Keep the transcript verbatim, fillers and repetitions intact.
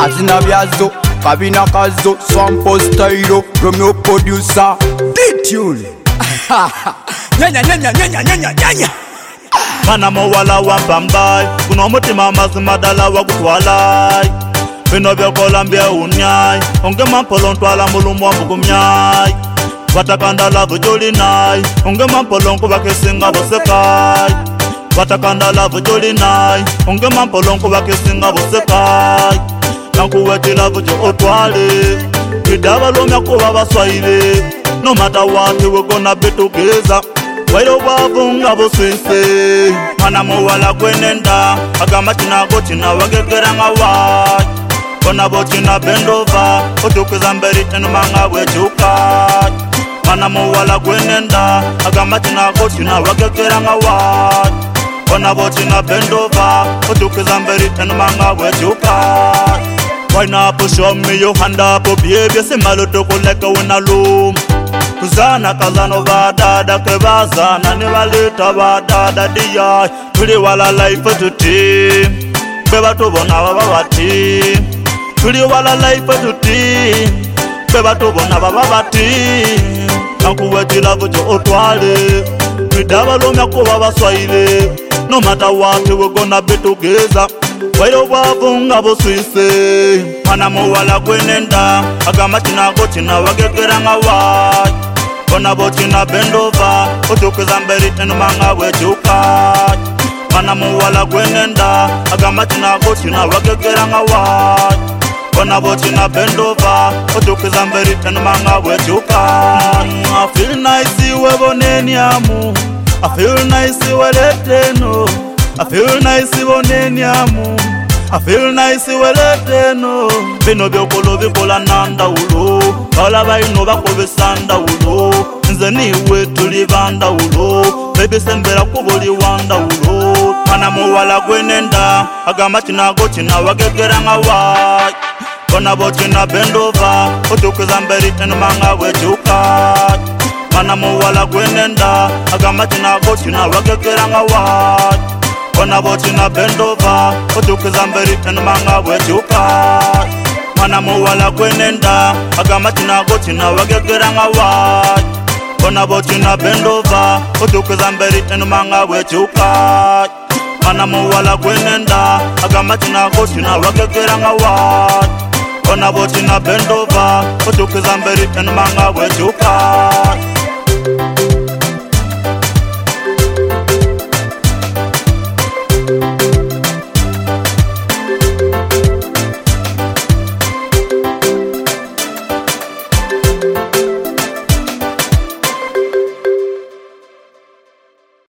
Azina vyazo, kabina kazo, swampo stylo, Romeo producer, D-Tune. Nyanya nyanya nyanya nyanya nyanya. Mana mowala wambambai, kuno mutima mazima dala wakutwalai. Bino bya kolambia unyai, onge mampolo ntwala mulumu wambugumyai. Watakanda lavu joli nai, onge mampolo nkuba kisinga bosekai. Watakanda lavu joli nai, onge mampolo nkuba kisinga bosekai. Nankuweti lavu jo otwale, kidaba lumya kuba baswaile. No matter what, we gonna be together. Wairo wavunga buswise. Mana muwala kwenenda, agama china gochina wagegera ngawai. Kona bochina bendova, otukiza mberi tenu manga wechukai. Mana muwala kwenenda, agama china gochina wagegera ngawai. Kona bochina bendova, otukiza mberi tenu manga wechukai. Why not push on me your hand up, baby? Se malo toko leka wena loom. Kuzana kazano badada kebazana ni walita badada diya. Tuli wala life tuti, beba tubona baba bati. Tuli wala life tuti, beba tubona baba bati. Nankuweti lavu jo otwale, midaba lumya kuba baswaile. No matter what, we gonna be together. Wairo wavunga buswise. Mana muwala kwenenda, agama china gochina wagegera ngawai. Kona bochina bendova, otukiza mberi tenu manga wechukai. Mana muwala kwenenda, agama china gochina wagegera ngawai. Kona bochina bendova, otukiza mberi tenu manga wechukai. I feel nice weboneni amu, I feel nice weleteno. I feel nice woneni amu, I feel nice weleteno. Bino byokolo bikola nanda ulo, bala baino bakobe sanda ulo. Nze niwe tuli banda ulo, baby sembera kubuli wanda ulo. Mana muwala kwenenda, agama china gochina wagegera ngawai. Kona bochina bendova, otukiza mberi tenu manga wechukai. Mana muwala kwenenda, agama china gochina wagegera ngawai. Kona bochina bendova, otukiza mberi tenu manga wechukai. Mana muwala kwenenda, agama china gochina wagegera ngawai. Kona bochina bendova, otukiza mberi tenu manga wechukai. Mana muwala kwenenda, agama china gochina wagegera ngawai. Kona bochina bendova, otukiza mberi tenu manga wechukai.